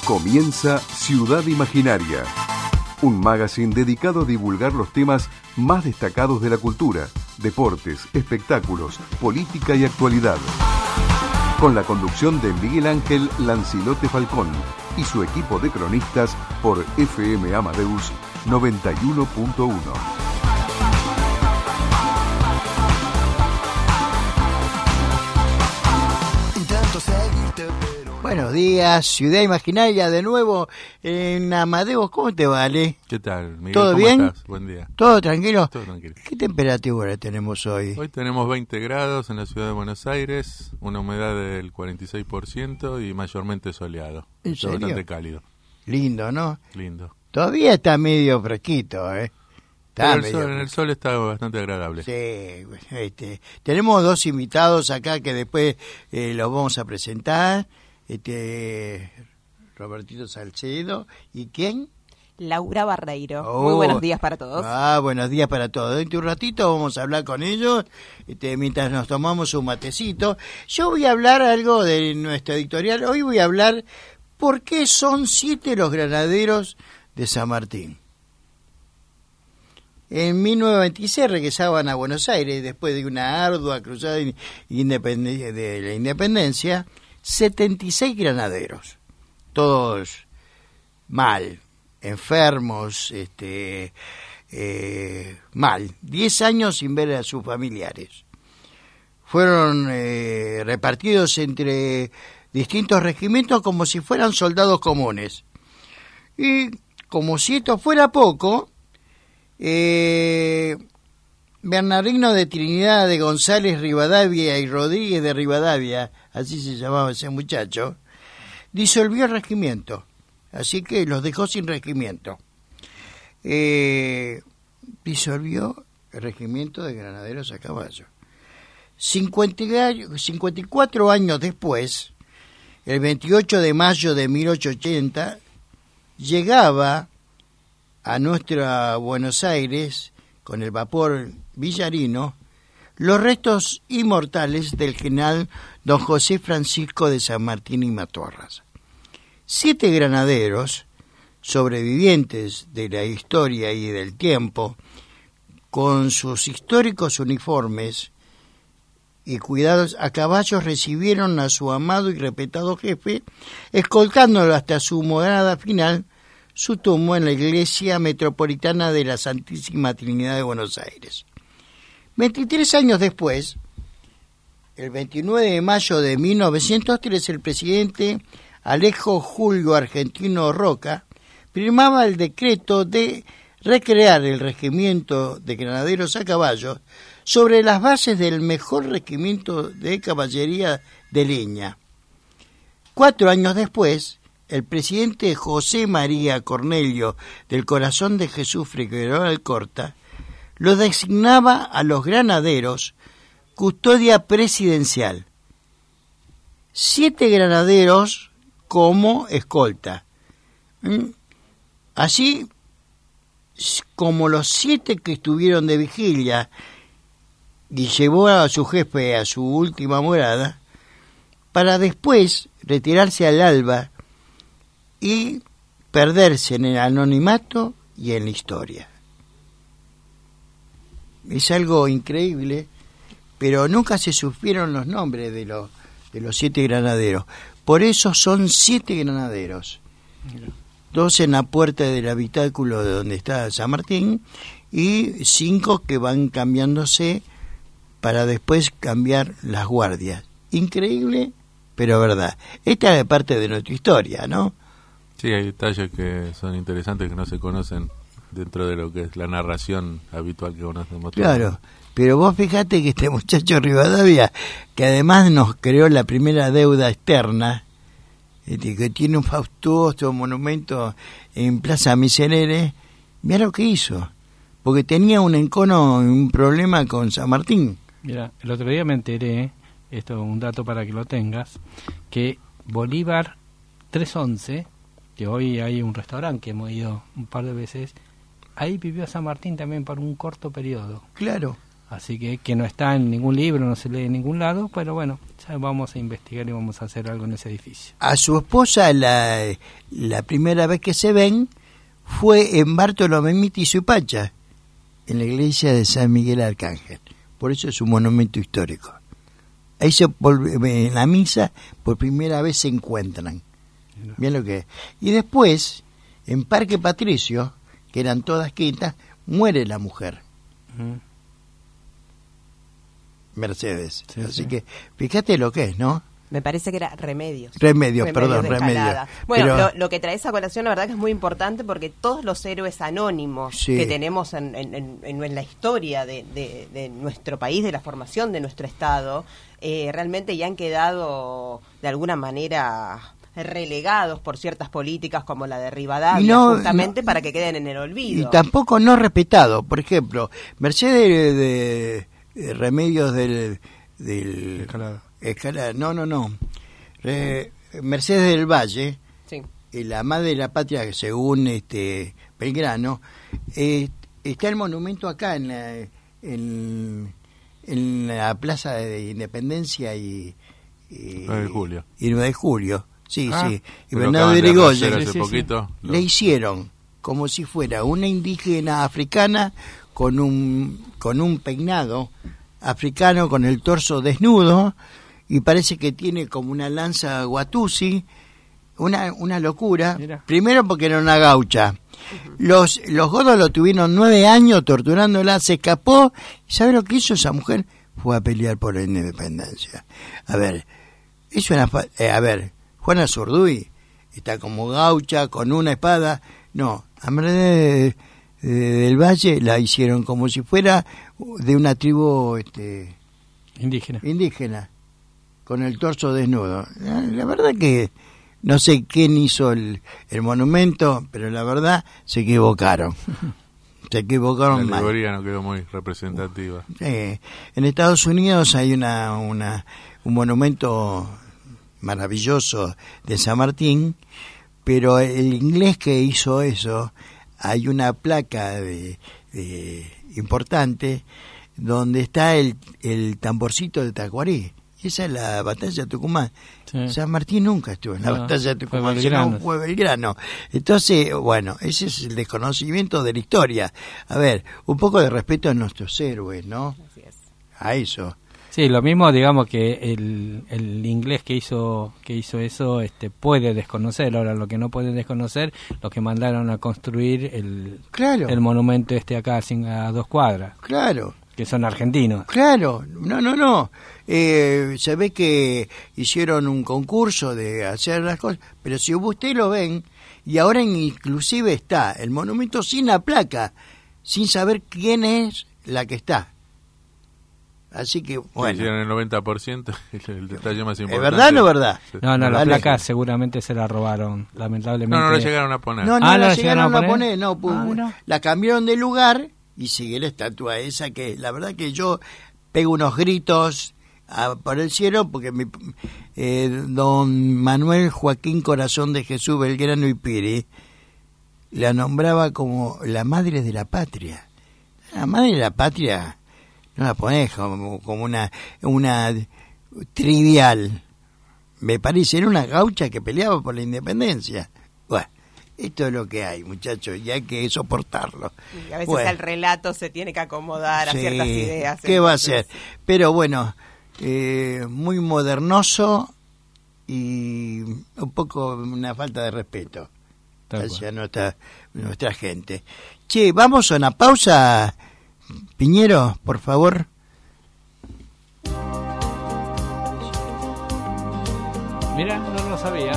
Comienza Ciudad Imaginaria, un magazine dedicado a divulgar los temas más destacados de la cultura, deportes, espectáculos, política y actualidad. Con la conducción de Miguel Ángel Lancilote Falcón y su equipo de cronistas por FM Amadeus 91.1. Buenos días, Ciudad Imaginaria de nuevo en Amadeus. ¿Cómo te va, Ale? ¿Qué tal, Miguel? ¿Todo ¿Cómo bien? estás? Buen día. ¿Todo tranquilo? Todo tranquilo. ¿Qué temperatura tenemos hoy? Hoy tenemos 20 grados en la ciudad de Buenos Aires, una humedad del 46% y mayormente soleado. ¿En Está serio? bastante cálido. Lindo, ¿no? Lindo. Todavía está medio fresquito, ¿eh? Pero en el sol está bastante agradable. Sí, tenemos dos invitados acá que después los vamos a presentar. Robertito Salcedo. ¿Y quién? Laura Barreiro. Oh. Muy buenos días para todos. Buenos días para todos. Dentro de un ratito vamos a hablar con ellos mientras nos tomamos un matecito. Yo voy a hablar algo de nuestro editorial. Hoy voy a hablar por qué son 7 los granaderos de San Martín. En 1926 regresaban a Buenos Aires después de una ardua cruzada de la independencia. 76 granaderos, todos mal, enfermos, mal, 10 años sin ver a sus familiares. Fueron repartidos entre distintos regimientos como si fueran soldados comunes. Y como si esto fuera poco, Bernardino de Trinidad de González Rivadavia y Rodríguez de Rivadavia, así se llamaba ese muchacho, disolvió el regimiento, así que los dejó sin regimiento. Disolvió el regimiento de granaderos a caballo. 54 años después, el 28 de mayo de 1880, llegaba a nuestra Buenos Aires, con el vapor Villarino, los restos inmortales del general don José Francisco de San Martín y Matorras. 7 granaderos, sobrevivientes de la historia y del tiempo, con sus históricos uniformes y cuidados a caballos, recibieron a su amado y respetado jefe, escoltándolo hasta su morada final, su tumbo en la Iglesia Metropolitana de la Santísima Trinidad de Buenos Aires. 23 años después, el 29 de mayo de 1903, el presidente Alejo Julio Argentino Roca firmaba el decreto de recrear el regimiento de granaderos a caballo sobre las bases del mejor regimiento de caballería de leña. 4 años después, el presidente José María Cornelio del Corazón de Jesús Figueroa Alcorta lo designaba a los granaderos custodia presidencial. 7 granaderos como escolta. Así como los 7 que estuvieron de vigilia y llevó a su jefe a su última morada, para después retirarse al alba y perderse en el anonimato y en la historia. Es algo increíble, pero nunca se supieron los nombres de los 7 granaderos. Por eso son 7 granaderos. 2 en la puerta del habitáculo de donde está San Martín y 5 que van cambiándose para después cambiar las guardias. Increíble, pero verdad. Esta es parte de nuestra historia, ¿no? Sí, hay detalles que son interesantes que no se conocen dentro de lo que es la narración habitual que conocemos. Claro, pero vos fijate que este muchacho Rivadavia, que además nos creó la primera deuda externa, que tiene un fastuoso monumento en Plaza Miserere, mira lo que hizo, porque tenía un encono, un problema con San Martín. Mira, el otro día me enteré, esto es un dato para que lo tengas, que Bolívar 311, que hoy hay un restaurante que hemos ido un par de veces, ahí vivió San Martín también por un corto periodo. Claro. Así que no está en ningún libro, no se lee en ningún lado, pero bueno, ya vamos a investigar y vamos a hacer algo en ese edificio. A su esposa, la primera vez que se ven fue en Bartolomé Mitizo y Pacha, en la iglesia de San Miguel Arcángel. Por eso es un monumento histórico. Ahí en la misa por primera vez se encuentran. Bien lo que es. Y después, en Parque Patricio, que eran todas quintas, muere la mujer. Mercedes. Sí, Así sí. que fíjate lo que es, ¿no? Me parece que era Remedios. Remedios, de perdón. Escalada. Bueno, Pero- lo que traes a colación, la verdad que es muy importante porque todos los héroes anónimos Sí. que tenemos en la historia de nuestro país, de la formación de nuestro Estado, realmente ya han quedado de alguna manera relegados por ciertas políticas como la de Rivadavia, No, justamente no, para que queden en el olvido. Y tampoco no respetado. Por ejemplo, Mercedes de Remedios del Escalada. No. Mercedes del Valle, Sí. la madre de la patria, según Belgrano, está el monumento acá en la Plaza de Independencia y 9 de julio. Y 9 de julio. Sí, Ah. sí. Y Lo Bernardo acaban de de Irigoyen. hacer Sí, hace sí, sí. poquito. Le hicieron como si fuera una indígena africana con un peinado africano con el torso desnudo y parece que tiene como una lanza Watusi, una locura. Mira. Primero porque era una gaucha. Los godos lo tuvieron 9 años torturándola, se escapó. ¿Y sabe lo que hizo esa mujer? Fue a pelear por la independencia. A ver, Juana Zurduy está como gaucha con una espada. No, a Mercedes del Valle la hicieron como si fuera de una tribu Indígena. indígena, con el torso desnudo. La verdad que no sé quién hizo el monumento, pero la verdad se equivocaron. Se La equivocaron mal. alegoría no quedó muy representativa. En Estados Unidos hay un monumento maravilloso de San Martín, pero el inglés que hizo eso, hay una placa importante donde está el tamborcito de Tacuarí. Esa es la batalla de Tucumán. Sí. San Martín nunca estuvo en la No, batalla de fue Tucumán, Belgrano. sino fue Belgrano. Entonces, bueno, ese es el desconocimiento de la historia. A ver, un poco de respeto a nuestros héroes, ¿no? Así es. A eso. Sí, lo mismo, digamos que el inglés que hizo eso puede desconocer. Ahora, lo que no puede desconocer, los que mandaron a construir Claro, el monumento acá a 2 cuadras, claro. que son argentinos. Claro, no. Se ve que hicieron un concurso de hacer las cosas, pero si ustedes lo ven, y ahora inclusive está el monumento sin la placa, sin saber quién es la que está. Así que, bueno, Hicieron el 90%, el detalle más ¿es importante. verdad o no verdad? Sí. No, la Vale. placa seguramente se la robaron, lamentablemente. No la llegaron a poner. No, Ah, la ¿la llegaron llegaron a a poner, no, mira. la cambiaron de lugar y sigue la estatua esa que la verdad que yo pego unos gritos por el cielo porque don Manuel Joaquín Corazón de Jesús Belgrano y Piri la nombraba como la madre de la patria. La madre de la patria no la ponés como una trivial. Me parece, era una gaucha que peleaba por la independencia. Bueno, esto es lo que hay, muchachos, y hay que soportarlo. Y a veces Bueno, el relato se tiene que acomodar a sí, ciertas ideas. ¿qué va a entonces, ser? Pero bueno, muy modernoso y un poco una falta de respeto Tal hacia nuestra gente. Che, vamos a una pausa, Piñero, por favor. Mira, no lo sabía.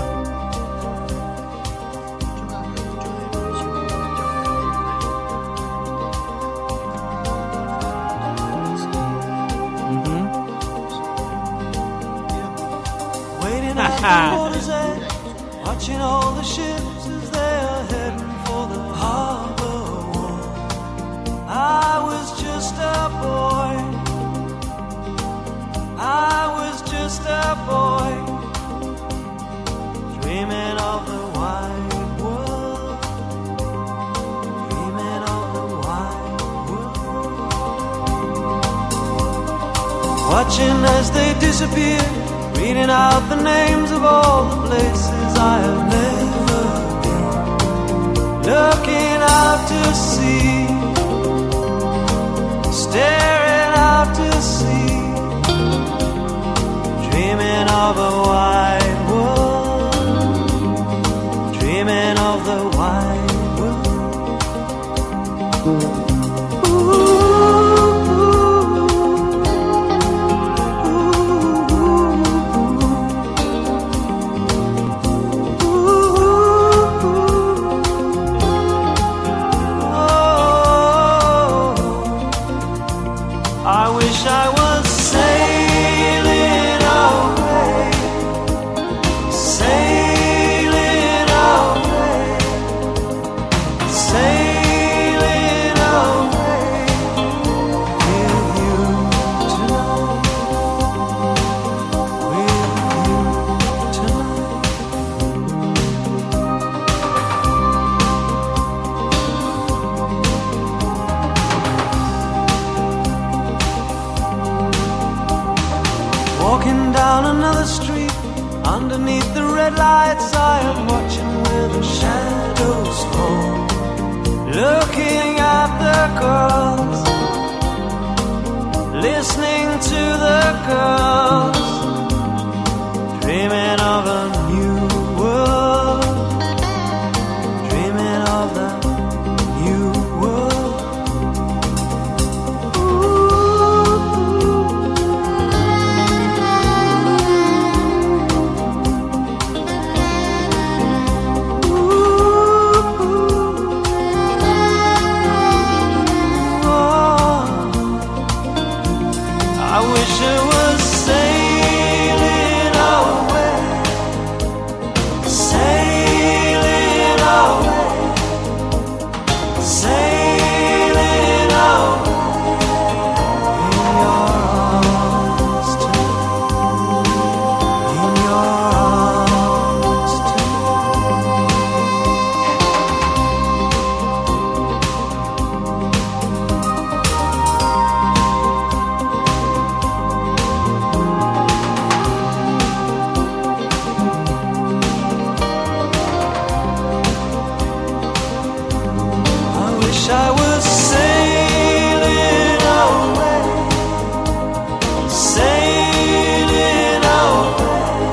Waiting at the water's edge, watching all the ships as they are heading for the harbor wall. I was just a boy. I was just a boy, dreaming of the wide world, dreaming of the wide world. watching as they disappear, reading out the names of all the places I have never been, looking out to sea, staring out to sea, dreaming of a wide world, dreaming of the wide world. I wish I was sailing away, sailing away, sailing away with you tonight, with you tonight. Walking down another street, underneath the red lights, I am watching where the shadows fall, looking at the girls, listening to the girls, dreaming of a new world, dreaming of the new world. I wish it was sailing away, sailing away, sailing away in your arms tonight, in your arms I wish I was sailing away, sailing away,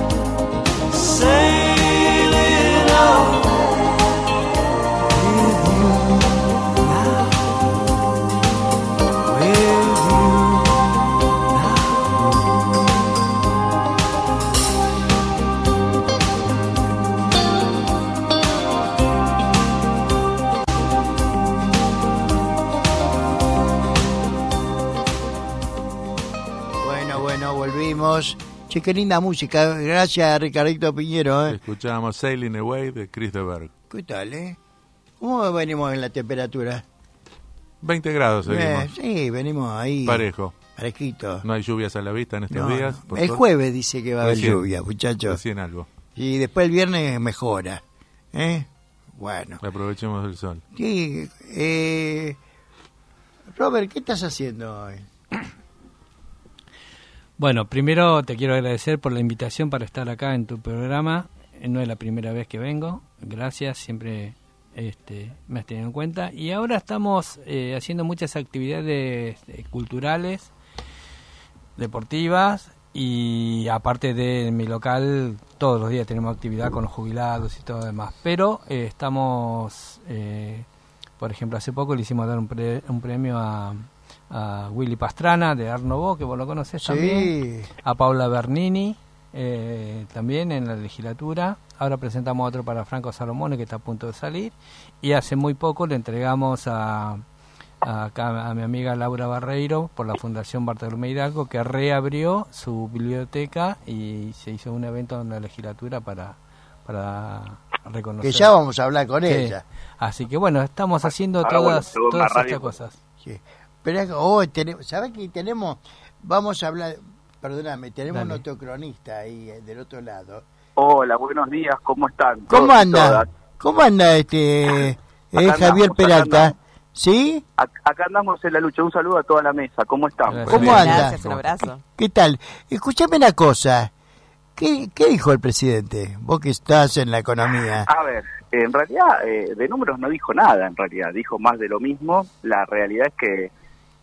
sailing away with you now, with you Bueno, volvimos. Che, qué linda música. Gracias, Ricardito Piñero. Escuchábamos Sailing Away de Chris de Berg. ¿Qué tal, ¿Cómo venimos en la temperatura? 20 grados seguimos. Sí, venimos ahí. Parejo. Parejito. No hay lluvias a la vista en estos No, días. no. por El suerte. jueves dice que va a haber Recién. lluvia, muchachos. Recién algo. Y después el viernes mejora. Bueno. Aprovechemos el sol. Sí, Robert, ¿qué estás haciendo hoy? Bueno, primero te quiero agradecer por la invitación para estar acá en tu programa. No es la primera vez que vengo. Gracias, siempre me has tenido en cuenta. Y ahora estamos haciendo muchas actividades culturales, deportivas, y aparte de mi local, todos los días tenemos actividad con los jubilados y todo lo demás. Pero estamos, por ejemplo, hace poco le hicimos dar un premio a Willy Pastrana de Art Nouveau, que vos lo conocés también, a Paula Bernini, también en la legislatura. Ahora presentamos otro para Franco Salomone, que está a punto de salir, y hace muy poco le entregamos a mi amiga Laura Barreiro por la Fundación Bartolomé Hidalgo, que reabrió su biblioteca y se hizo un evento en la legislatura para reconocer. Que ya vamos a hablar con ella. Así que bueno, estamos haciendo todas estas cosas. Sí. Pero ¿sabes qué tenemos? Vamos a hablar, perdóname, tenemos un autocronista ahí del otro lado. Hola, buenos días, ¿cómo están? ¿Cómo anda? Todas. ¿Cómo anda Javier Peralta? ¿Sí? Acá andamos en la lucha. Un saludo a toda la mesa. ¿Cómo están? Gracias. ¿Cómo anda? Gracias, un abrazo. ¿Qué tal? Escúchame una cosa. ¿Qué dijo el presidente? Vos que estás en la economía. A ver, en realidad, de números no dijo nada, en realidad. Dijo más de lo mismo. La realidad es que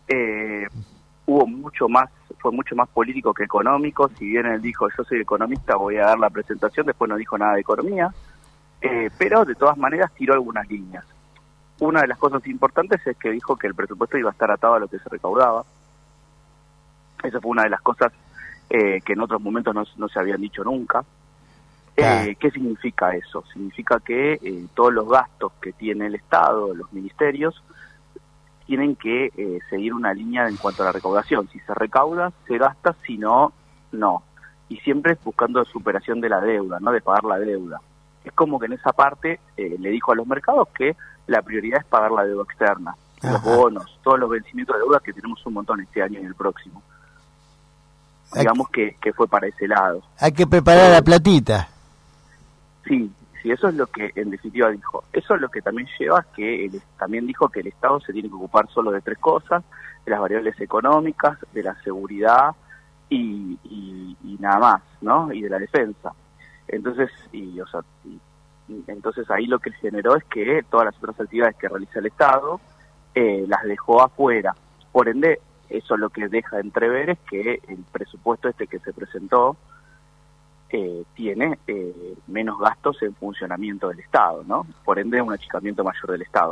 fue mucho más político que económico. Si bien él dijo, yo soy economista, voy a dar la presentación, después no dijo nada de economía. Pero de todas maneras tiró algunas líneas. Una de las cosas importantes es que dijo que el presupuesto iba a estar atado a lo que se recaudaba. Esa fue una de las cosas que en otros momentos no se habían dicho nunca. ¿Qué significa eso? Significa que todos los gastos que tiene el Estado, los ministerios, tienen que seguir una línea en cuanto a la recaudación. Si se recauda, se gasta, si no, no. Y siempre buscando superación de la deuda, no de pagar la deuda. Es como que en esa parte le dijo a los mercados que la prioridad es pagar la deuda externa, los bonos, todos los vencimientos de deuda que tenemos un montón este año y el próximo. Digamos que fue para ese lado. Hay que preparar la platita. Sí, eso es lo que en definitiva dijo. Eso es lo que también lleva a que también dijo que el Estado se tiene que ocupar solo de tres cosas: de las variables económicas, de la seguridad y nada más, ¿no? Y de la defensa. Entonces, entonces ahí lo que generó es que todas las otras actividades que realiza el Estado las dejó afuera. Por ende, eso lo que deja entrever es que el presupuesto que se presentó tiene menos gastos en funcionamiento del Estado, ¿no? Por ende, un achicamiento mayor del Estado.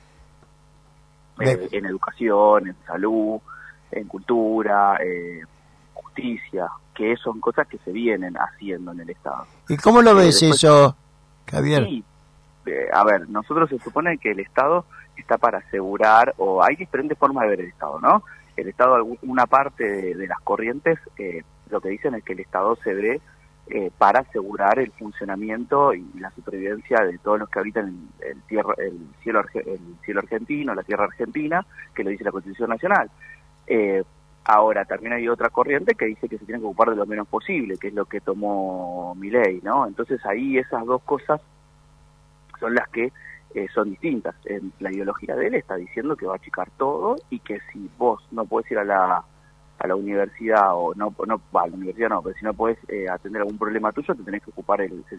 En educación, en salud, en cultura, justicia, que son cosas que se vienen haciendo en el Estado. ¿Y cómo lo ves después, eso, Javier? Sí, a ver, nosotros se supone que el Estado está para asegurar, o hay diferentes formas de ver el Estado, ¿no? El Estado, una parte de las corrientes, lo que dicen es que el Estado se ve para asegurar el funcionamiento y la supervivencia de todos los que habitan el cielo argentino, la tierra argentina, que lo dice la Constitución Nacional. Ahora, también hay otra corriente que dice que se tiene que ocupar de lo menos posible, que es lo que tomó Milei, ¿no? Entonces ahí esas dos cosas son las que son distintas. La ideología de él está diciendo que va a achicar todo y que si vos no podés ir a la universidad o no a la universidad no, pero si no podés atender algún problema tuyo, se tiene que ocupar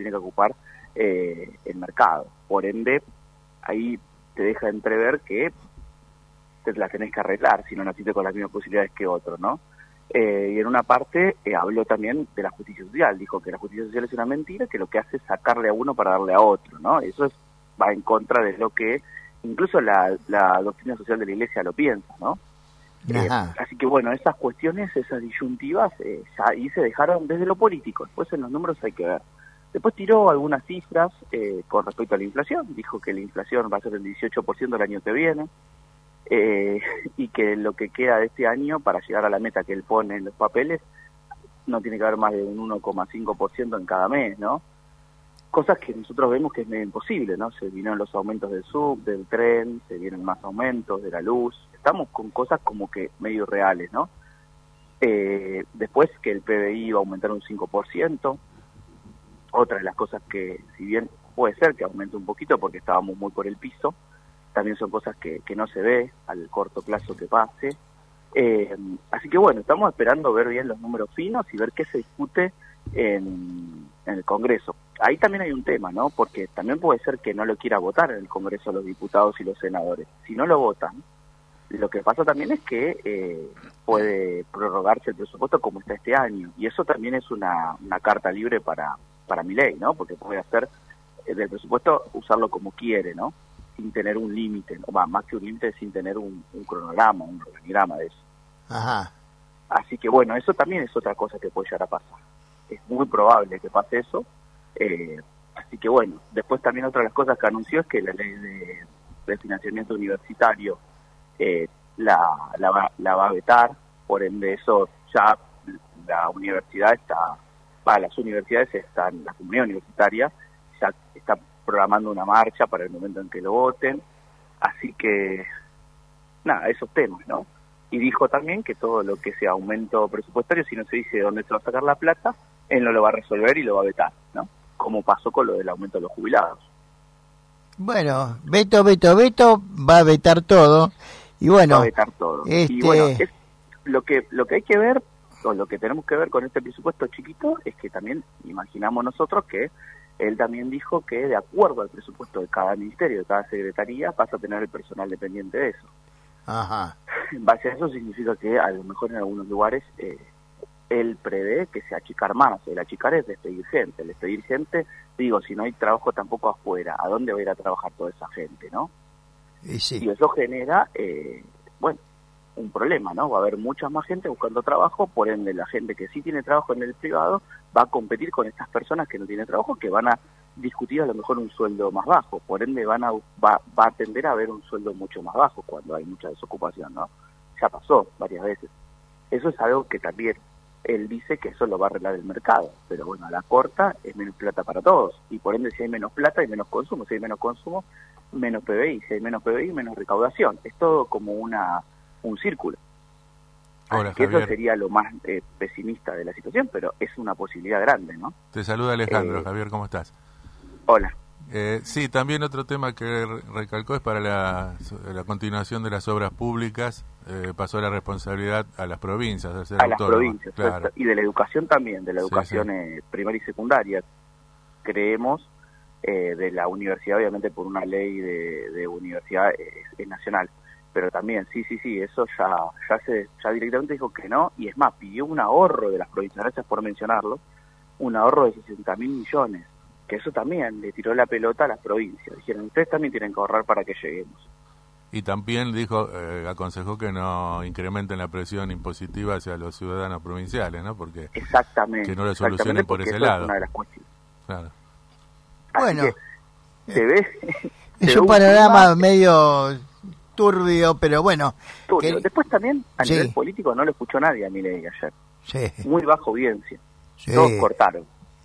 el mercado. Por ende, ahí te deja entrever que te la tenés que arreglar si no naciste con las mismas posibilidades que otro, ¿no? Y en una parte habló también de la justicia social, dijo que la justicia social es una mentira, que lo que hace es sacarle a uno para darle a otro, ¿no? Eso va en contra de lo que incluso la doctrina social de la Iglesia lo piensa, ¿no? Así que bueno, esas cuestiones, esas disyuntivas, ahí se dejaron desde lo político. Después en los números hay que ver. Después tiró algunas cifras con respecto a la inflación. Dijo que la inflación va a ser el 18% el año que viene, y que lo que queda de este año para llegar a la meta que él pone en los papeles no tiene que haber más de un 1,5% en cada mes, ¿no? Cosas que nosotros vemos que es medio imposible, ¿no? Se vinieron los aumentos del sub, del tren, se vienen más aumentos de la luz. Estamos con cosas como que medio reales, ¿no? Después que el PBI va a aumentar un 5%. Otra de las cosas que, si bien puede ser que aumente un poquito porque estábamos muy por el piso, también son cosas que no se ve al corto plazo que pase. Así que bueno, estamos esperando ver bien los números finos y ver qué se discute en el Congreso. Ahí también hay un tema, ¿no? Porque también puede ser que no lo quiera votar en el Congreso los diputados y los senadores. Si no lo votan, lo que pasa también es que puede prorrogarse el presupuesto como está este año. Y eso también es una carta libre para Milei, ¿no? Porque puede hacer del presupuesto usarlo como quiere, ¿no? Sin tener un límite, más que un límite, sin tener un cronograma, un organigrama de eso. Ajá. Así que bueno, eso también es otra cosa que puede llegar a pasar. Es muy probable que pase eso. Así que bueno, después también otra de las cosas que anunció es que la ley de financiamiento universitario la va a vetar. Por ende eso ya la universidad las universidades están, la comunidad universitaria ya está programando una marcha para el momento en que lo voten. Así que nada, esos temas, ¿no? Y dijo también que todo lo que sea aumento presupuestario, si no se dice de dónde se va a sacar la plata, él no lo va a resolver y lo va a vetar, ¿no? Como pasó con lo del aumento de los jubilados. Bueno, Beto va a vetar todo. Y bueno, va a vetar todo. Y bueno, es lo que hay que ver, o lo que tenemos que ver con este presupuesto chiquito, es que también imaginamos nosotros que él también dijo que de acuerdo al presupuesto de cada ministerio, de cada secretaría, vas a tener el personal dependiente de eso. Ajá. En base a eso significa que a lo mejor en algunos lugares él prevé que se achicar más. El achicar es despedir gente. El despedir gente, digo, si no hay trabajo tampoco afuera, ¿a dónde va a ir a trabajar toda esa gente, no? Y sí. Y eso genera, bueno, un problema, ¿no? Va a haber mucha más gente buscando trabajo, por ende la gente que sí tiene trabajo en el privado va a competir con estas personas que no tienen trabajo, que van a discutir a lo mejor un sueldo más bajo, por ende va a tender a haber un sueldo mucho más bajo cuando hay mucha desocupación, ¿no? Ya pasó varias veces. Eso es algo que también él dice que eso lo va a arreglar el mercado, pero bueno, a la corta es menos plata para todos, y por ende si hay menos plata hay menos consumo, si hay menos consumo, menos PBI, si hay menos PBI, menos recaudación. Es todo como un círculo. Hola, Así que Javier. eso sería lo más pesimista de la situación, pero es una posibilidad grande, ¿no? Te saluda Alejandro. Javier, ¿cómo estás? Hola. Sí, también otro tema que recalcó es para la continuación de las obras públicas, pasó la responsabilidad a las provincias, de ser A las autónomas. provincias, Claro. y de la educación también, de la Sí, educación primaria y secundaria. Creemos, de la universidad, obviamente por una ley de universidad es nacional, pero también, sí, eso ya directamente dijo que no, y es más, pidió un ahorro de las provincias, gracias por mencionarlo, un ahorro de 60.000 millones, que eso también le tiró la pelota a las provincias. Dijeron, ustedes también tienen que ahorrar para que lleguemos. Y también dijo, aconsejó que no incrementen la presión impositiva hacia los ciudadanos provinciales, ¿no? Porque Exactamente. que no lo solucionen por ese eso lado. Es una de las cuestiones. Claro. Así Bueno, que se ve... se es ve un clima panorama medio turbio, pero bueno. turbio. Después también, a Sí. nivel político, no lo escuchó nadie a Milei ayer. Sí, Muy baja audiencia. sí. Todos cortaron.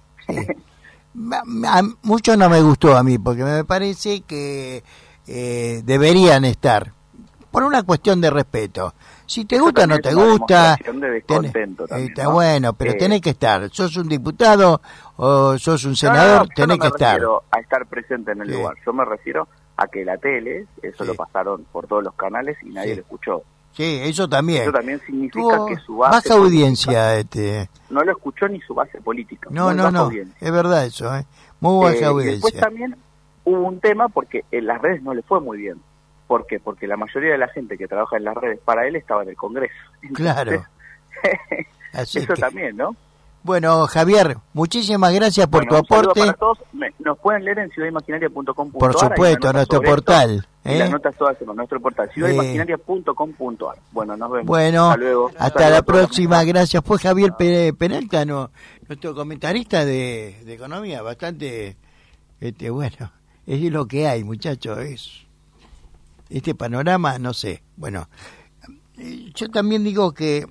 Mucho no me gustó a mí, porque me parece que deberían estar, por una cuestión de respeto. Si te Eso gusta o no también te es una gusta, demostración de descontento también, está ¿no? bueno, pero tenés que estar. Sos un diputado o sos un senador, yo tenés no que me estar. refiero a estar presente en el Sí. lugar. Yo me refiero a que la tele, eso Sí. lo pasaron por todos los canales y nadie Sí. lo escuchó. Sí, eso también. Eso también significa Tuvo que su base baja audiencia. no lo escuchó ni su base política. No, muy no, baja no. audiencia. Es verdad eso, muy baja Y después audiencia. también hubo un tema porque en las redes no le fue muy bien. ¿Por qué? Porque la mayoría de la gente que trabaja en las redes para él estaba en el Congreso. Claro. Así eso que- también, ¿no? Bueno, Javier, muchísimas gracias por Bueno, tu un saludo aporte. para todos. Nos pueden leer en ciudadimaginaria.com.ar. Por supuesto, nuestro portal. Y las notas todas en nuestro portal, ciudadimaginaria.com.ar. Bueno, nos vemos. Bueno, hasta luego. hasta Saludos la a todos. próxima. Gracias. Fue Javier Peralta, nuestro comentarista de economía, bastante, bueno, es lo que hay, muchachos. Es este panorama, no sé. Bueno, yo también digo que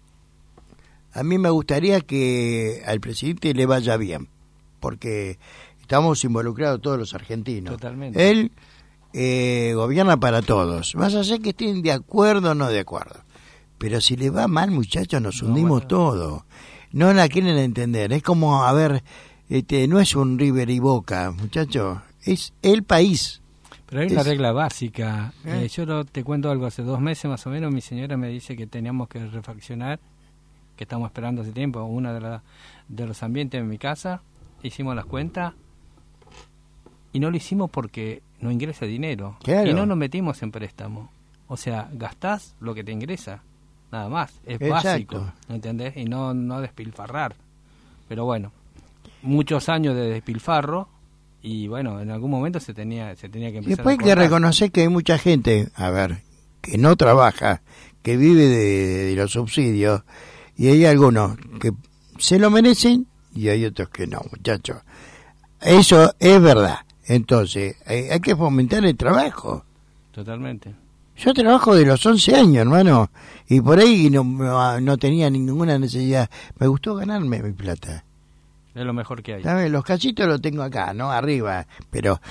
a mí me gustaría que al presidente le vaya bien, porque estamos involucrados todos los argentinos. Totalmente. Él gobierna para todos. Vas a ser que estén de acuerdo o no de acuerdo. Pero si le va mal, muchachos, nos hundimos todo. No la quieren entender. Es como, a ver, no es un River y Boca, muchachos. Es el país. Pero hay una Es- regla básica. ¿Eh? Yo te cuento algo. Hace 2 meses más o menos mi señora me dice que teníamos que refaccionar, que estamos esperando hace tiempo, uno de los ambientes en mi casa. Hicimos las cuentas y no lo hicimos porque no ingresa dinero. Claro. Y no nos metimos en préstamo. O sea, gastás lo que te ingresa. Nada más. Es Exacto. básico. ¿Entendés? Y no despilfarrar. Pero bueno, muchos años de despilfarro. Y bueno, en algún momento se tenía que empezar Después a hay que acordar. reconocer que hay mucha gente, a ver, que no trabaja, que vive de los subsidios, y hay algunos que se lo merecen y hay otros que no, muchachos. Eso es verdad. Entonces, hay que fomentar el trabajo. Totalmente. Yo trabajo de los 11 años, hermano, y por ahí no tenía ninguna necesidad. Me gustó ganarme mi plata. Es lo mejor que hay. ¿Sabes? Los cachitos los tengo acá, ¿no? Arriba. Pero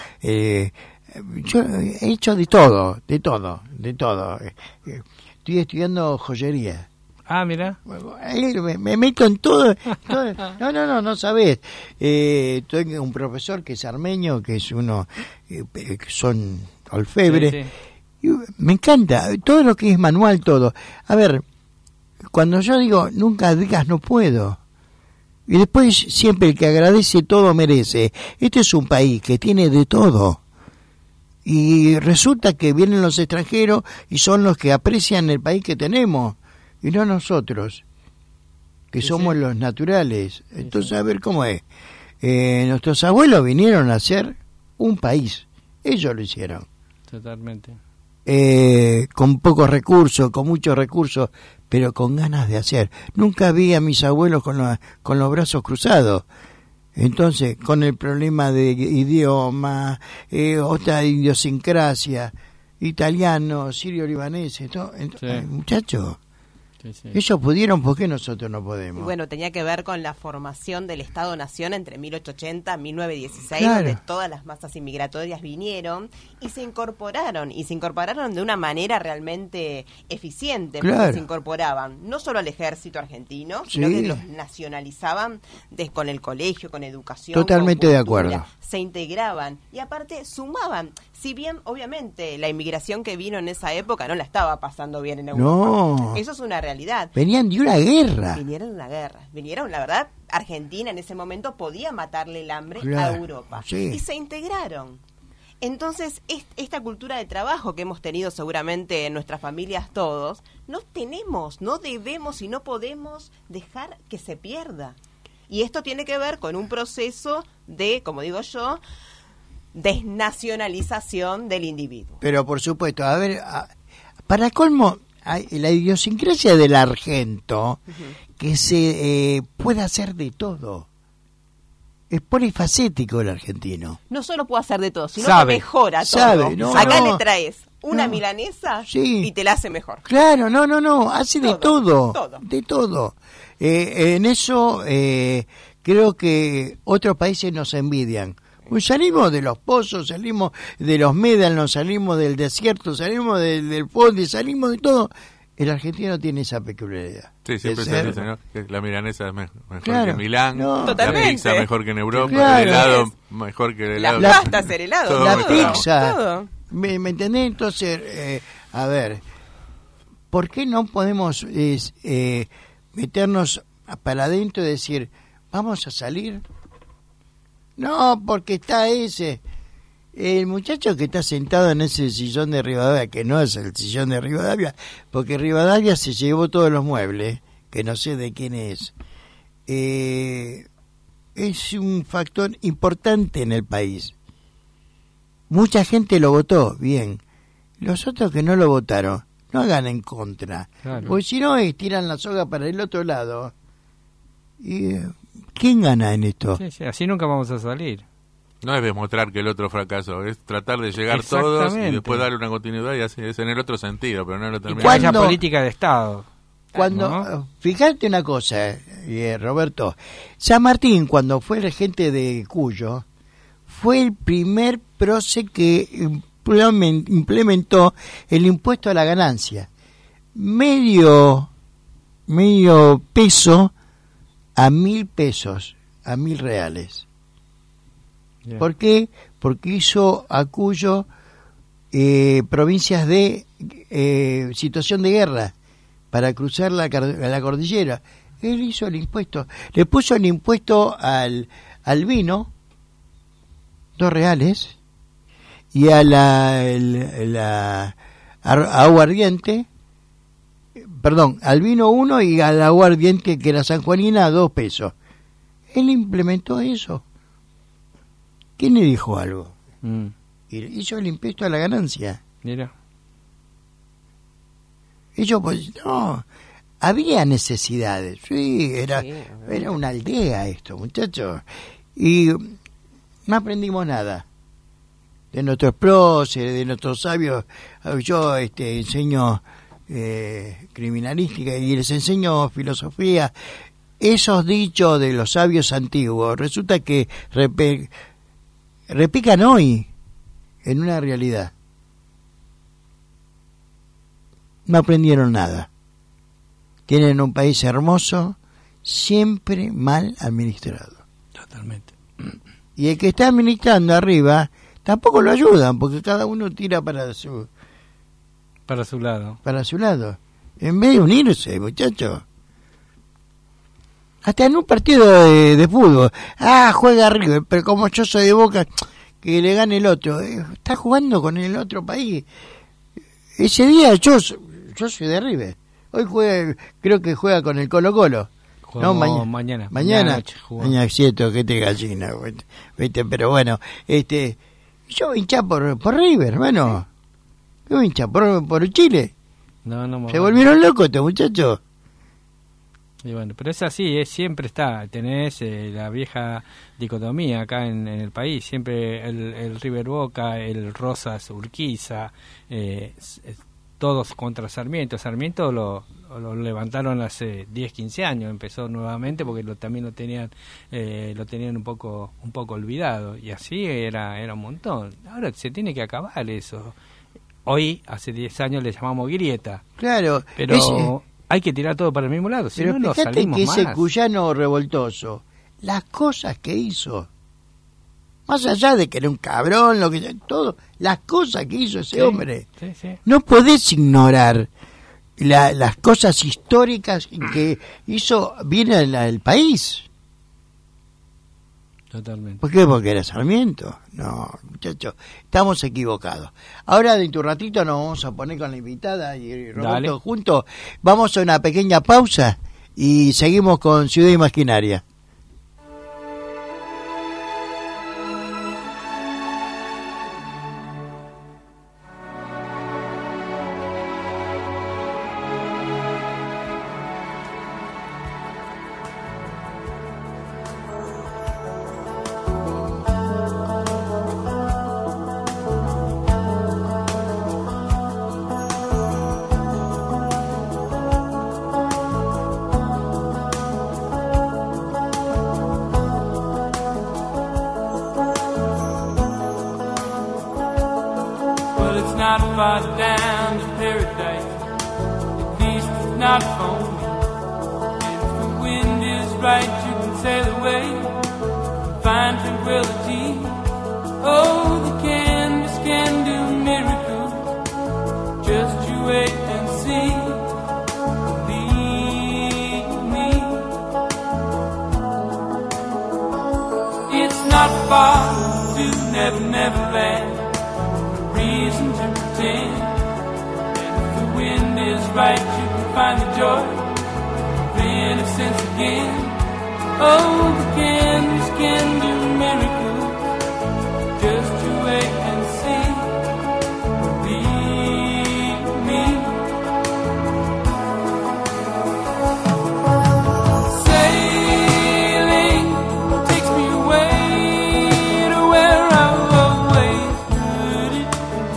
yo he hecho de todo. Estoy estudiando joyería. Ah, mira. Me meto en todo. No sabés. Tengo un profesor que es armenio, que es uno, que son orfebres. Sí. Y me encanta, todo lo que es manual, todo. A ver, cuando yo digo, nunca digas no puedo. Y después siempre el que agradece todo merece. Este es un país que tiene de todo. Y resulta que vienen los extranjeros y son los que aprecian el país que tenemos. Y no nosotros, que somos los naturales. Entonces, a ver cómo es. Nuestros abuelos vinieron a hacer un país. Ellos lo hicieron. Totalmente. Con pocos recursos, con muchos recursos, pero con ganas de hacer. Nunca vi a mis abuelos con los brazos cruzados. Entonces, con el problema de idioma, otra idiosincrasia, italiano, sirio-libanés, muchachos. Sí. Ellos pudieron, ¿por qué nosotros no podemos? Y bueno, tenía que ver con la formación del Estado-Nación entre 1880 y 1916, claro, donde todas las masas inmigratorias vinieron y se incorporaron de una manera realmente eficiente, claro, porque se incorporaban no solo al ejército argentino, sino sí, que los nacionalizaban con el colegio, con educación, totalmente con de cultura, acuerdo. se integraban y aparte sumaban. Si bien, obviamente, la inmigración que vino en esa época no la estaba pasando bien en Europa. No. Eso es una realidad. Venían de una guerra. Vinieron, la verdad, Argentina en ese momento podía matarle el hambre, claro, a Europa. Sí. Y se integraron. Entonces, esta cultura de trabajo que hemos tenido seguramente en nuestras familias todos, no debemos y no podemos dejar que se pierda. Y esto tiene que ver con un proceso de, como digo yo, desnacionalización del individuo. Pero por supuesto, a ver, para colmo, la idiosincrasia del argento, que se puede hacer de todo. Es polifacético el argentino. No solo puede hacer de todo, sino Sabe. que mejora todo. Sabe, no, Acá no, le traes una no, milanesa sí, y te la hace mejor. Claro, no, hace de todo. De todo. En eso creo que otros países nos envidian. Pues salimos de los pozos, salimos de los médanos, salimos del desierto, salimos del fondo, salimos de todo. El argentino tiene esa peculiaridad. Sí, siempre se dice, ¿no? Que la milanesa es mejor claro, que Milán, no, la totalmente, pizza mejor que en Europa, claro, el helado mejor que el helado. Las pastas, el helado, todo la mejorado. pizza. Todo. ¿Me entendés? Entonces, a ver, ¿por qué no podemos meternos para adentro y decir, vamos a salir? No, porque está el muchacho que está sentado en ese sillón de Rivadavia, que no es el sillón de Rivadavia, porque Rivadavia se llevó todos los muebles, que no sé de quién es un factor importante en el país. Mucha gente lo votó, bien. Los otros que no lo votaron, no hagan en contra. Claro. Porque si no, tiran la soga para el otro lado. ¿Y quién gana en esto? Sí, así nunca vamos a salir. No es demostrar que el otro fracasó, es tratar de llegar todos y después darle una continuidad y así es en el otro sentido, pero no lo Y termina. que haya política de Estado. Cuando, ¿no? Fíjate una cosa, Roberto, San Martín, cuando fue regente de Cuyo, fue el primer prócer que implementó el impuesto a la ganancia. Medio peso a 1.000 pesos, a 1.000 reales. Yeah. ¿Por qué? Porque hizo a Cuyo provincias de situación de guerra para cruzar la cordillera. Él hizo el impuesto, le puso el impuesto al vino, 2 reales, y a la aguardiente, perdón, al vino 1 y al aguardiente que era sanjuanina 2 pesos. Él implementó eso. ¿Quién le dijo algo? Y hizo el impuesto a la ganancia. Mira. Ellos, pues, no, había necesidades. Sí, era una aldea esto, muchachos. Y no aprendimos nada. De nuestros próceres, de nuestros sabios. Yo enseño criminalística y les enseño filosofía. Esos dichos de los sabios antiguos, resulta que repican hoy en una realidad. No aprendieron nada. tienen un país hermoso, siempre mal administrado. Totalmente. Y el que está administrando arriba, tampoco lo ayudan, porque cada uno tira para su lado. En vez de unirse, muchachos. Hasta en un partido de fútbol. Juega River, pero como yo soy de Boca, que le gane el otro. Está jugando con el otro país. Ese día yo soy de River. Hoy creo que juega con el Colo-Colo. No, mañana. Mañana cierto, que te gallina, ¿viste? Pero bueno, yo hinchá por River, hermano. Yo hinchá por Chile. No. Se volvieron locos estos muchachos. Y bueno, pero es así, siempre está. Tenés la vieja dicotomía acá en el país. Siempre el River Boca, el Rosas Urquiza, todos contra Sarmiento. Sarmiento lo levantaron hace 10, 15 años, empezó nuevamente porque también lo tenían un poco olvidado, y así era un montón. Ahora se tiene que acabar eso. Hoy, hace 10 años le llamamos grieta. Claro, pero hay que tirar todo para el mismo lado, si pero no fíjate salimos que más. ese cuyano revoltoso, las cosas que hizo, más allá de que era un cabrón, lo que todo, las cosas que hizo ese hombre, sí. No podés ignorar las cosas históricas que hizo bien el país. Totalmente. ¿Por qué? Porque era Sarmiento. No, muchachos, estamos equivocados. Ahora de tu ratito nos vamos a poner con la invitada y Roberto juntos. Vamos a una pequeña pausa y seguimos con Ciudad Imaginaria. Not far down to paradise, at least it's not for me. And if the wind is right, you can sail away and find tranquility. Oh, the canvas can do miracles, just you wait and see. Believe me, it's not far to Never Never Land. Reason to pretend, and if the wind is right, you can find the joy of innocence again. Oh, the canvas can do miracles, just you wait and see. Believe me. Sailing takes me away to where I've always put it.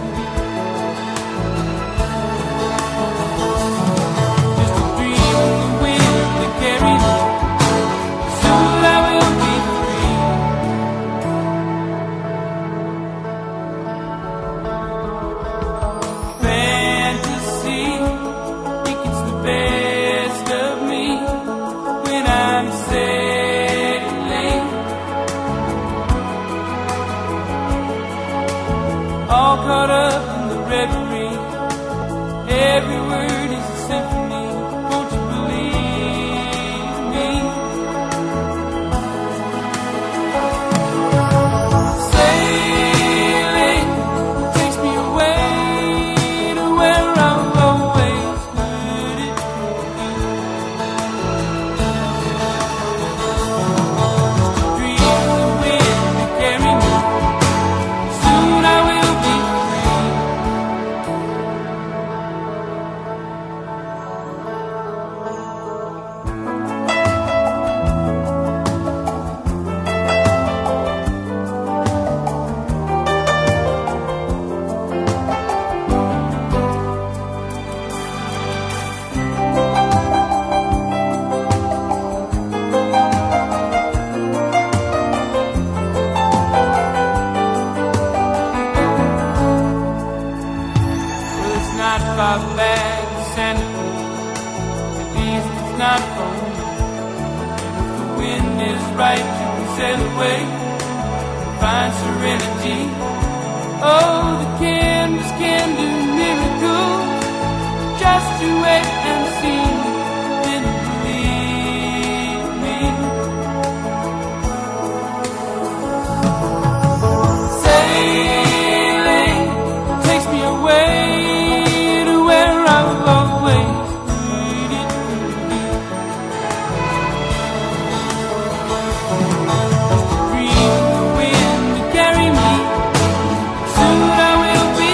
Just a dream of the wind that carries me. Soon I will be free. Fantasy, it gets the best of me when I'm sailing. All caught up in the reverie. Every word is a symphony. Won't you believe me? Sailing takes me away to where I've always put it. Dream of the wind to carry me. Soon I will be free. right, you can sail away, find serenity. Oh, the canvas can do miracles. Just you wait and see, then you believe me. Sailing takes me away to where I've always needed to be. Just a breeze in the wind to carry me. Soon I will be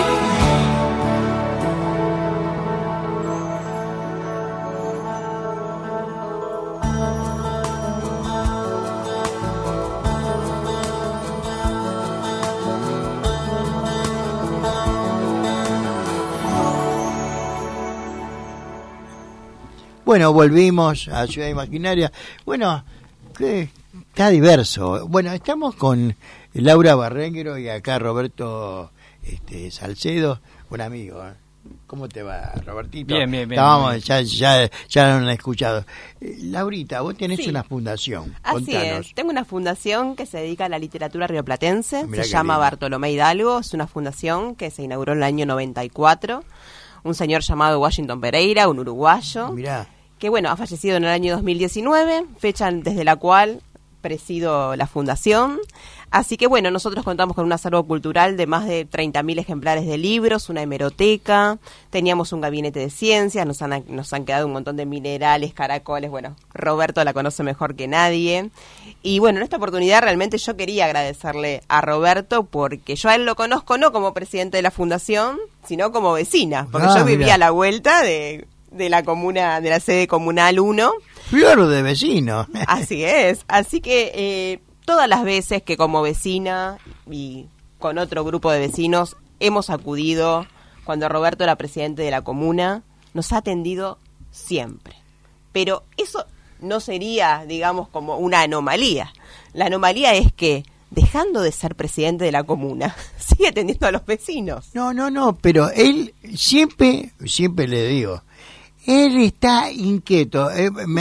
Bueno, volvimos a Ciudad Imaginaria. Bueno, que está diverso. Bueno, estamos con Laura Barrenguero y acá Roberto Salcedo, un amigo. ¿Cómo te va, Robertito? Bien, bien, bien. Estábamos, ya lo han escuchado. Laurita, vos tenés Sí. una fundación. Así Contanos. es, tengo una fundación que se dedica a la literatura rioplatense, Mirá se qué llama lindo. Bartolomé Hidalgo, es una fundación que se inauguró en el año 94, un señor llamado Washington Pereira, un uruguayo, Mirá. que bueno, ha fallecido en el año 2019, fecha desde la cual presido la fundación. Así que bueno, nosotros contamos con un acervo cultural de más de 30.000 ejemplares de libros, una hemeroteca, teníamos un gabinete de ciencias, nos han quedado un montón de minerales, caracoles, bueno, Roberto la conoce mejor que nadie. Y bueno, en esta oportunidad realmente yo quería agradecerle a Roberto porque yo a él lo conozco no como presidente de la fundación, sino como vecina, porque yo vivía mirá. a la vuelta de la comuna, de la sede comunal 1. Flor de vecino. Así es. Así que todas las veces que como vecina y con otro grupo de vecinos hemos acudido, cuando Roberto era presidente de la comuna, nos ha atendido siempre. Pero eso no sería, digamos, como una anomalía. La anomalía es que, dejando de ser presidente de la comuna, sigue atendiendo a los vecinos. No, pero él siempre le digo, él está inquieto.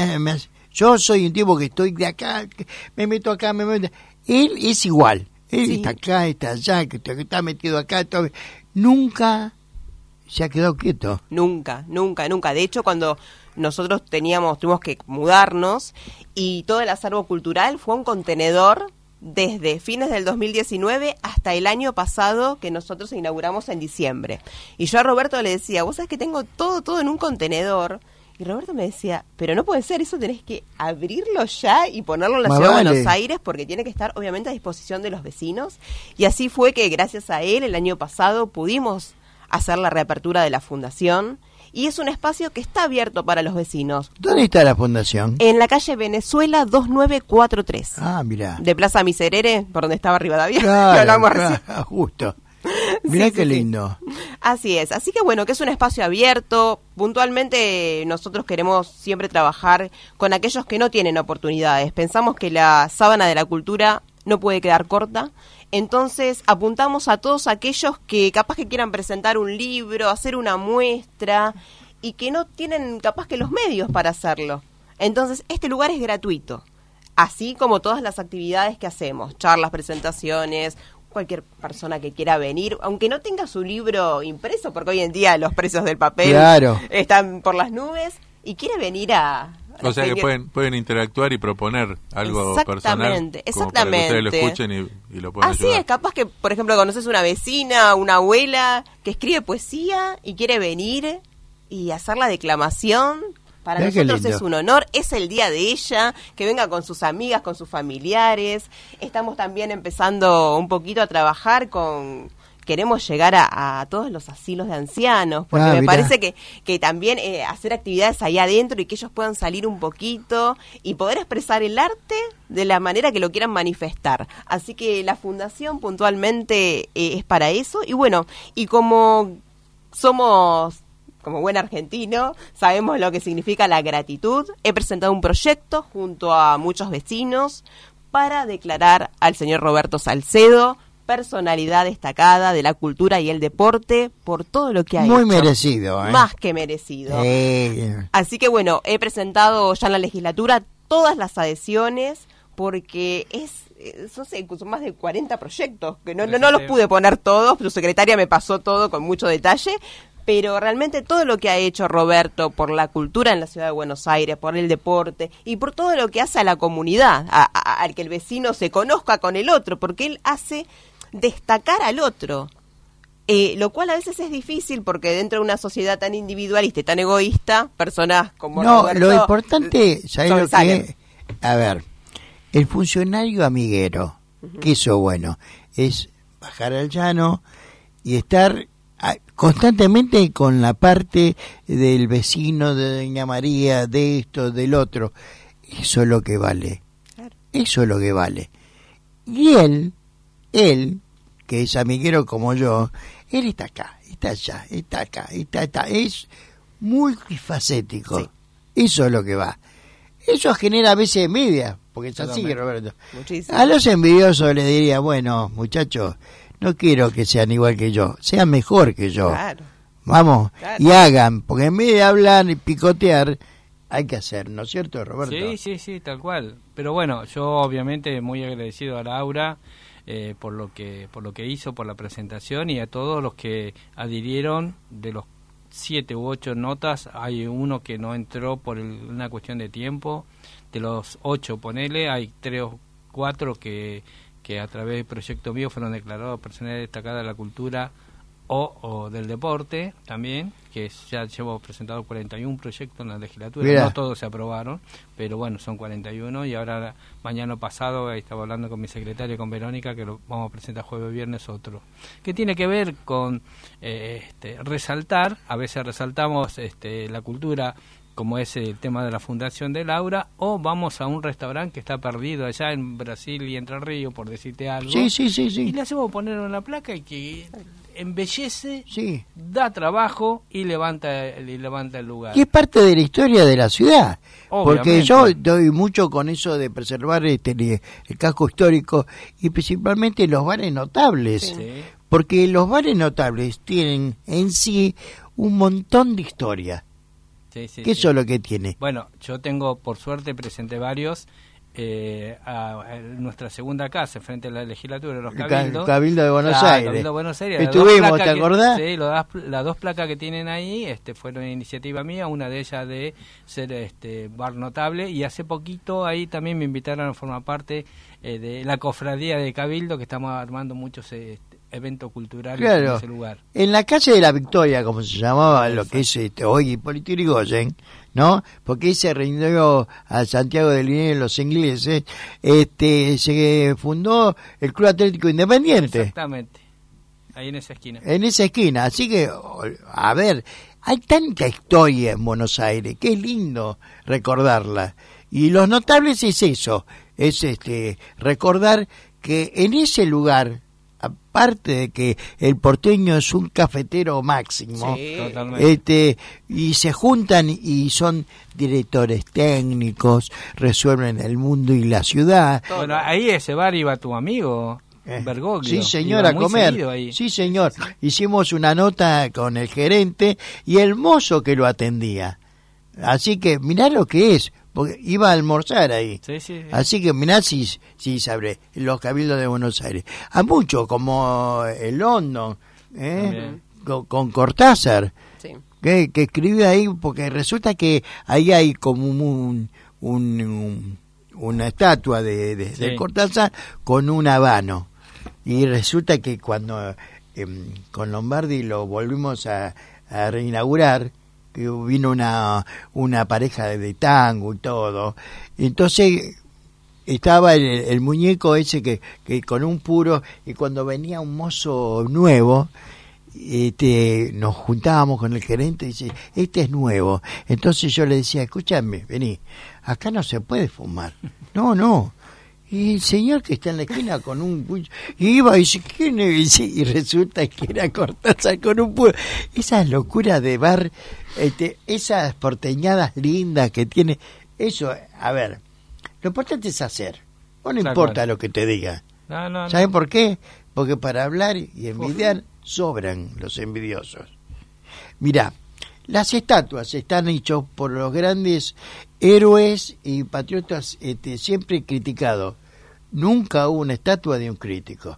Yo soy un tipo que estoy de acá, que me meto acá, me meto. Él es igual. Él Sí. está acá, está allá, que está metido acá. Nunca se ha quedado quieto. Nunca. De hecho, cuando nosotros tuvimos que mudarnos y todo el acervo cultural fue un contenedor desde fines del 2019 hasta el año pasado que nosotros inauguramos en diciembre. Y yo a Roberto le decía, vos sabés que tengo todo en un contenedor. Y Roberto me decía, pero no puede ser, eso tenés que abrirlo ya y ponerlo en la Más ciudad de vale. Buenos Aires porque tiene que estar obviamente a disposición de los vecinos. Y así fue que gracias a él el año pasado pudimos hacer la reapertura de la fundación y es un espacio que está abierto para los vecinos. ¿Dónde está la fundación? En la calle Venezuela 2943. Ah, mirá. De Plaza Miserere, por donde estaba Rivadavia. Claro, que hablamos recién. justo. Mirá Sí, qué sí, sí. lindo. Así es, así que bueno, que es un espacio abierto. Puntualmente nosotros queremos siempre trabajar con aquellos que no tienen oportunidades. Pensamos que la sábana de la cultura no puede quedar corta. Entonces apuntamos a todos aquellos que capaz que quieran presentar un libro, hacer una muestra y que no tienen capaz que los medios para hacerlo. Entonces este lugar es gratuito, así como todas las actividades que hacemos, charlas, presentaciones, cualquier persona que quiera venir, aunque no tenga su libro impreso, porque hoy en día los precios del papel Claro. están por las nubes, y quiere venir a... O sea que seguir- pueden interactuar y proponer algo personal Exactamente, como para que ustedes lo exactamente. escuchen y lo puedan Así ayudar. es, capaz que, por ejemplo, conoces una vecina, una abuela que escribe poesía y quiere venir y hacer la declamación. Para Mirá qué nosotros lindo. es un honor, es el día de ella, que venga con sus amigas, con sus familiares. Estamos también empezando un poquito a trabajar con... Queremos llegar a todos los asilos de ancianos, porque Ah, me mirá. parece que también hacer actividades ahí adentro y que ellos puedan salir un poquito y poder expresar el arte de la manera que lo quieran manifestar. Así que la fundación puntualmente es para eso. Y bueno, y como somos... Como buen argentino, sabemos lo que significa la gratitud. He presentado un proyecto junto a muchos vecinos para declarar al señor Roberto Salcedo personalidad destacada de la cultura y el deporte por todo lo que ha hecho. Muy merecido, ¿eh? Más que merecido. Así que bueno, he presentado ya en la legislatura todas las adhesiones porque son más de 40 proyectos, que no los pude poner todos, su secretaria me pasó todo con mucho detalle, pero realmente todo lo que ha hecho Roberto por la cultura en la ciudad de Buenos Aires, por el deporte y por todo lo que hace a la comunidad, al que el vecino se conozca con el otro, porque él hace destacar al otro. Lo cual a veces es difícil porque dentro de una sociedad tan individualista y tan egoísta, personas como Roberto, lo importante, ¿sabes lo que es? A ver, el funcionario amiguero, que eso bueno, es bajar al llano y estar constantemente con la parte del vecino, de Doña María, de esto, del otro. Eso es lo que vale. Claro. Eso es lo que vale. Y él, que es amiguero como yo, él está acá, está allá, está acá, está. Es multifacético. Sí. Eso es lo que va. Eso genera a veces envidia, porque es así, Roberto. Muchísimo. A los envidiosos les diría, bueno, muchachos, no quiero que sean igual que yo, sean mejor que yo. Claro. Vamos, claro. Y hagan, porque en vez de hablar y picotear, hay que hacer, ¿no es cierto, Roberto? Sí, tal cual. Pero bueno, yo obviamente muy agradecido a Laura por lo que hizo, por la presentación, y a todos los que adhirieron. De los 7 u 8 notas, hay uno que no entró por una cuestión de tiempo. De los 8, ponele, hay 3 o 4 que a través del proyecto mío fueron declarados personalidad destacada de la cultura o del deporte también, que ya llevo presentado 41 proyectos en la legislatura. Mirá. No todos se aprobaron, pero bueno, son 41, y ahora mañana pasado estaba hablando con mi secretaria, con Verónica, que lo vamos a presentar jueves viernes otro, que tiene que ver con resaltar, a veces resaltamos la cultura, como es el tema de la fundación de Laura, o vamos a un restaurante que está perdido allá en Brasil y Entre Ríos, por decirte algo. Sí. Y le hacemos poner una placa y que embellece, da trabajo y levanta el lugar. Y es parte de la historia de la ciudad. Obviamente. Porque yo doy mucho con eso de preservar el casco histórico y principalmente los bares notables. Sí. Porque los bares notables tienen en sí un montón de historia. ¿Qué es lo que tiene? Bueno, yo tengo, por suerte, presenté varios a nuestra segunda casa, frente a la legislatura de los Cabildos. Cabildo de Buenos Aires. Cabildo de Buenos Aires. Estuvimos, ¿te acordás? Sí, las 2 placas que tienen ahí fueron iniciativa mía, una de ellas de ser bar notable, y hace poquito ahí también me invitaron a formar parte de la cofradía de Cabildo, que estamos armando muchos eventos culturales en ese lugar. En la calle de la Victoria, como se llamaba, lo que es hoy Hipólito Yrigoyen, ¿no? Porque ahí se rindió a Santiago del Liniers los ingleses, se fundó el Club Atlético Independiente. Exactamente, ahí en esa esquina. En esa esquina, así que, a ver, hay tanta historia en Buenos Aires, que es lindo recordarla. Y los notables es eso, es recordar que en ese lugar, aparte de que el porteño es un cafetero máximo, y se juntan y son directores técnicos, resuelven el mundo y la ciudad. Bueno, ahí ese bar iba tu amigo Bergoglio. Sí, señor, a comer. Sí, señor. Hicimos una nota con el gerente y el mozo que lo atendía. Así que mirá lo que es, porque iba a almorzar ahí. Sí. Así que mirá si sabré, los Cabildos de Buenos Aires. A muchos, como el London, con Cortázar, que escribe ahí, porque resulta que ahí hay como una estatua de Cortázar con un habano. Y resulta que cuando con Lombardi lo volvimos a reinaugurar, que vino una pareja de tango y todo, entonces estaba el muñeco ese que con un puro, y cuando venía un mozo nuevo, nos juntábamos con el gerente y dice, este es nuevo. Entonces yo le decía, escúchame, vení, acá no se puede fumar. No. Y el señor que está en la esquina con un puño, iba y dice, ¿quién es? Y resulta que era Cortázar con un puño. Esas locuras de bar, esas porteñadas lindas que tiene, eso, a ver, lo importante es hacer, no importa lo que te diga. No. ¿Saben por qué? Porque para hablar y envidiar sobran los envidiosos. Mirá, las estatuas están hechas por los grandes héroes y patriotas siempre criticados. Nunca hubo una estatua de un crítico.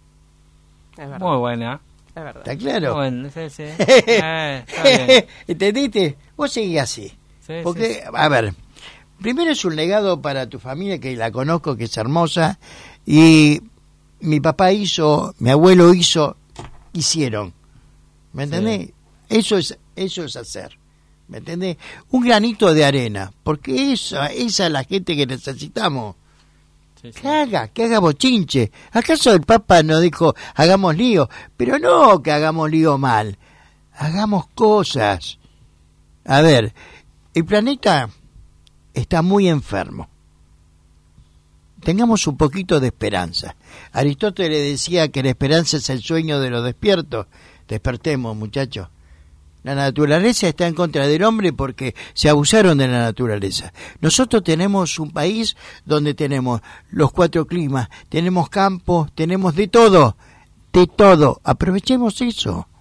Es verdad. Muy buena. Es verdad. ¿Está claro? Bueno, sí. Está bien. ¿Entendiste? Vos seguís así. Sí, Porque, sí. a ver, primero es un legado para tu familia, que la conozco, que es hermosa, y mi papá hizo, mi abuelo hizo, hicieron. ¿Me entendés? Sí. Eso es hacer. ¿Me entendés? Un granito de arena, porque esa es la gente que necesitamos. Sí, sí. Que haga bochinche. ¿Acaso el Papa nos dijo, hagamos lío? Pero no que hagamos lío mal. Hagamos cosas. A ver, el planeta está muy enfermo. Tengamos un poquito de esperanza. Aristóteles decía que la esperanza es el sueño de los despiertos. Despertemos, muchachos. La naturaleza está en contra del hombre porque se abusaron de la naturaleza. Nosotros tenemos un país donde tenemos los 4 climas, tenemos campos, tenemos de todo. Aprovechemos eso.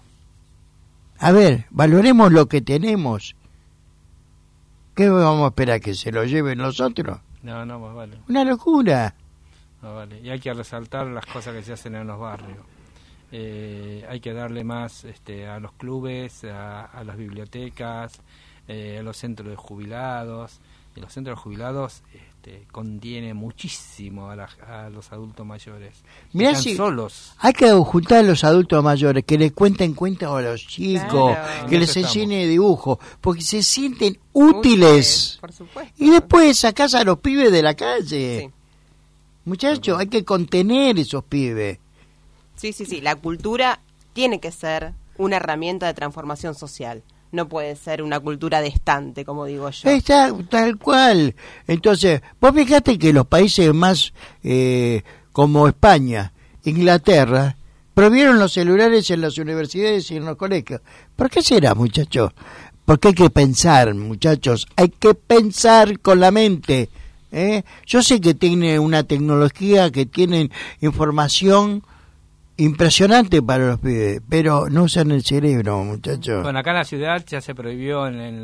A ver, valoremos lo que tenemos. ¿Qué vamos a esperar, que se lo lleven los otros? No, más vale. Una locura. No vale. Y hay que resaltar las cosas que se hacen en los barrios. Hay que darle más a los clubes, a las bibliotecas, a los centros de jubilados. Y los centros de jubilados contiene muchísimo a los adultos mayores. Mirá, Están si solos. hay que juntar a los adultos mayores, que les cuenten cuentos a los chicos, Claro. que les Eso estamos. enseñe dibujo, porque se sienten útiles. Por supuesto. Y después sacás a los pibes de la calle. Sí. Muchachos, hay que contener esos pibes. Sí. La cultura tiene que ser una herramienta de transformación social. No puede ser una cultura distante, como digo yo. Está tal cual. Entonces, vos fijate que los países más como España, Inglaterra, prohibieron los celulares en las universidades y en los colegios. ¿Por qué será, muchachos? Porque hay que pensar, muchachos. Hay que pensar con la mente. Yo sé que tiene una tecnología, que tienen información impresionante para los pibes, pero no usan el cerebro, muchachos. Bueno, acá en la ciudad ya se prohibió en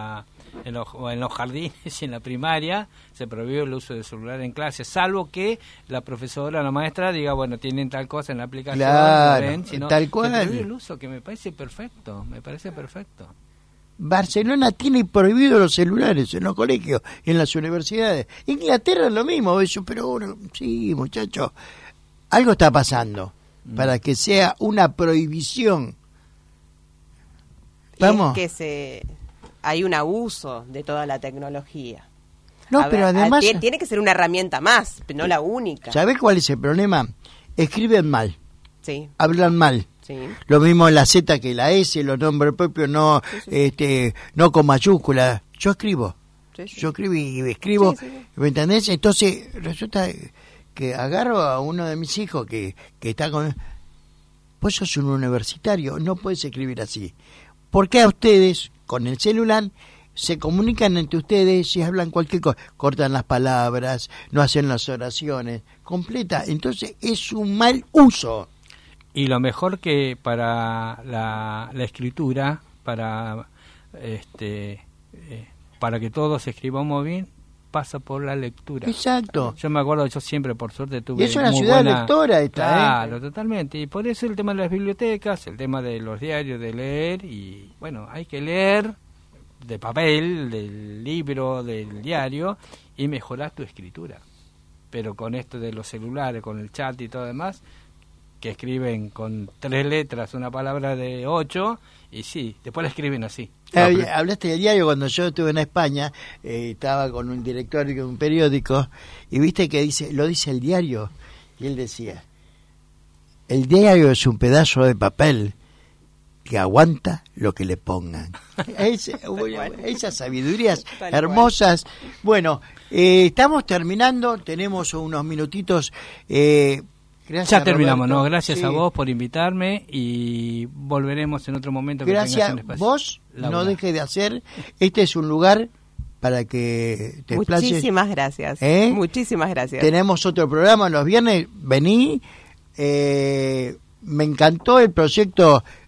los jardines y en la primaria, se prohibió el uso del celular en clase, salvo que la profesora o la maestra diga, bueno, tienen tal cosa en la aplicación, Claro, lo ven, si no, tal cual. Se prohibió el uso, que me parece perfecto. Barcelona tiene prohibido los celulares en los colegios y en las universidades. Inglaterra es lo mismo, eso, pero bueno, sí, muchachos, algo está pasando para que sea una prohibición. Vamos. Y es que hay un abuso de toda la tecnología. No, A pero ver, además, tiene que ser una herramienta más, pero no la única. ¿sabés cuál es el problema? Escriben mal, Sí, hablan mal. sí. Lo mismo la Z que la S, los nombres propios no no con mayúsculas. Yo escribo. Sí, sí. Yo escribo, Sí, sí. ¿me entendés? Entonces resulta que agarro a uno de mis hijos que está con... Pues sos un universitario, no puedes escribir así. ¿Por qué a ustedes, con el celular, se comunican entre ustedes y hablan cualquier cosa? Cortan las palabras, no hacen las oraciones completas. Entonces es un mal uso. Y lo mejor que para la escritura, para que todos escribamos bien, pasa por la lectura. Exacto. Yo me acuerdo, yo siempre, por suerte, tuve Y es una muy ciudad buena... lectora esta, Claro, totalmente. Y por eso el tema de las bibliotecas, el tema de los diarios, de leer. Y bueno, hay que leer de papel, del libro, del diario, y mejorar tu escritura. Pero con esto de los celulares, con el chat y todo demás, que escriben con 3 letras una palabra de 8, y sí, después la escriben así. Hablaste del diario. Cuando yo estuve en España, estaba con un director de un periódico, y viste que lo dice el diario, y él decía, el diario es un pedazo de papel que aguanta lo que le pongan. Esas sabidurías Tal hermosas. Bueno, estamos terminando, tenemos unos minutitos. Gracias, Ya terminamos, Roberto. ¿no? Gracias Sí. a vos por invitarme, y volveremos en otro momento que tengas Gracias, un espacio. vos Laura. no dejes de hacer. Este es un lugar para que te explayes. Muchísimas gracias. ¿Eh? Muchísimas gracias. Tenemos otro programa los viernes. Vení. Me encantó el proyecto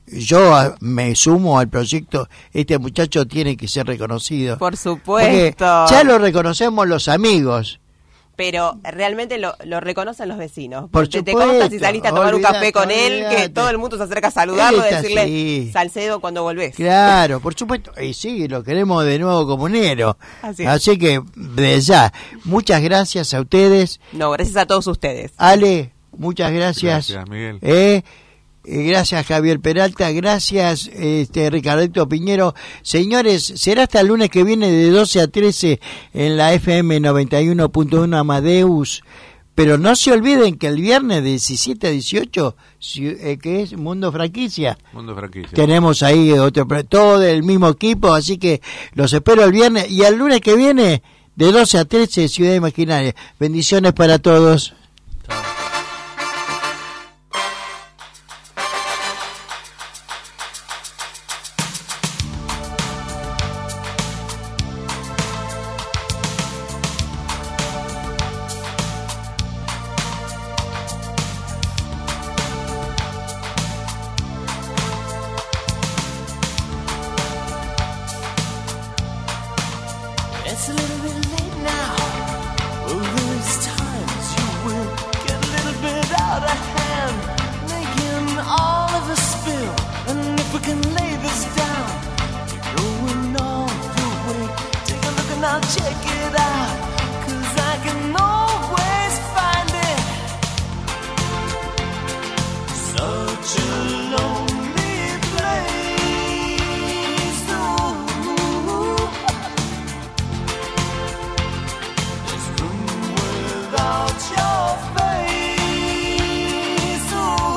yo me sumo al proyecto. Este muchacho tiene que ser reconocido. Por Porque supuesto. ya lo reconocemos los amigos. Pero realmente lo reconocen los vecinos. Por te supuesto, consta si saliste a tomar un café con él, que olvídate. todo el mundo se acerca a saludarlo, Él está decirle, así. Salcedo, cuando volvés. Claro, por supuesto. Y sí, lo queremos de nuevo comunero. Así es. Así que, de ya, muchas gracias a ustedes. No, gracias a todos ustedes. Ale, muchas gracias. Gracias, Miguel. Gracias, Javier Peralta. Gracias, Ricardito Piñero. Señores, será hasta el lunes que viene de 12 a 13 en la FM 91.1 Amadeus. Pero no se olviden que el viernes de 17 a 18, que es Mundo Franquicia, Mundo Franquicia. tenemos ahí todo el mismo equipo, así que los espero el viernes. Y el lunes que viene, de 12 a 13, Ciudad Imaginaria. Bendiciones para todos. It's a little bit late now. Oh, there's times you will get a little bit out of hand, making all of a spill. And if we can lay this down, you're going all the way. Take a look and I'll check it out, 'cause I can always find it. Such a lonely place. Ooh. This room without your face.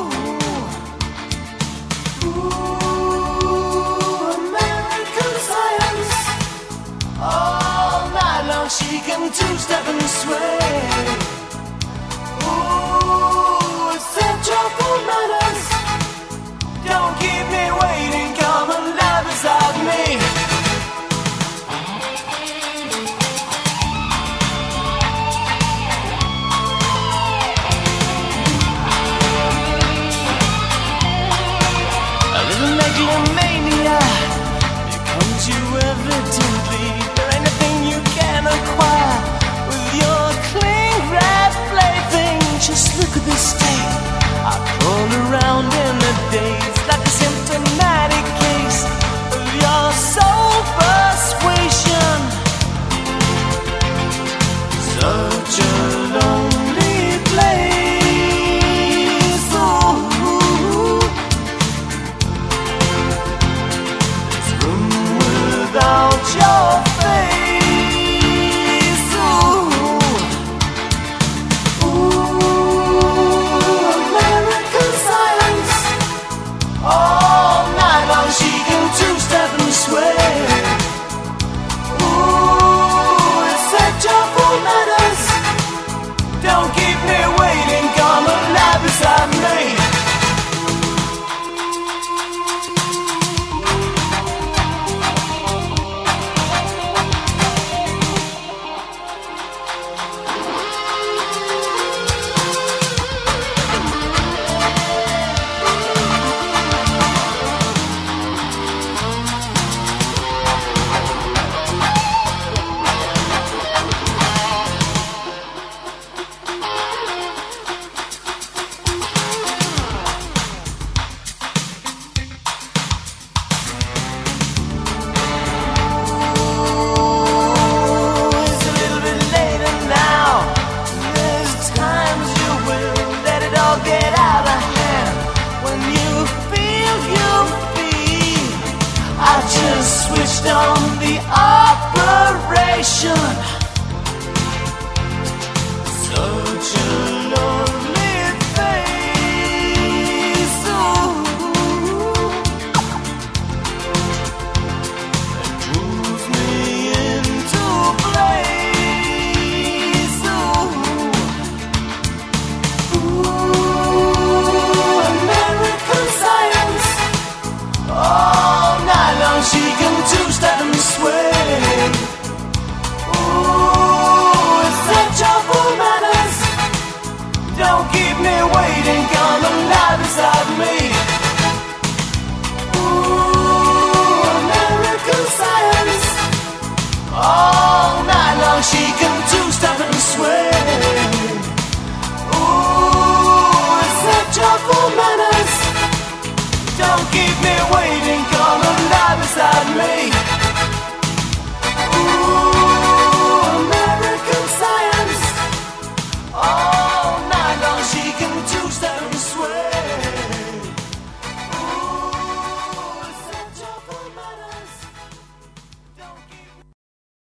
Ooh, American science. All night long she can two-step and sway. Ooh, it's central for manners. Don't keep me waiting, come and lie beside me. A little megalomania becomes you evidently. There ain't nothing you can acquire with your cling wrap plaything. Just look at this state. I crawl around in a daze like a symptomatic case of your soul persuasion. Such a lonely place. Ooh. This room without your face. Ooh, American silence. All night long she can two-step and sway. Ooh, it's such awful matters. Don't keep me waiting, come and lie beside me. It's a little bit later now. There's times you will let it all get out of hand. When you feel I just switched on the operation. Such a lonely face. That pulls me into place. American science. All night long she can two-step and sway. Ooh, it's such awful manners. Don't keep me waiting, come and lie beside me. long she can two-step and sway. Ooh, it's such awful manners. Don't keep me waiting, come and lie beside me.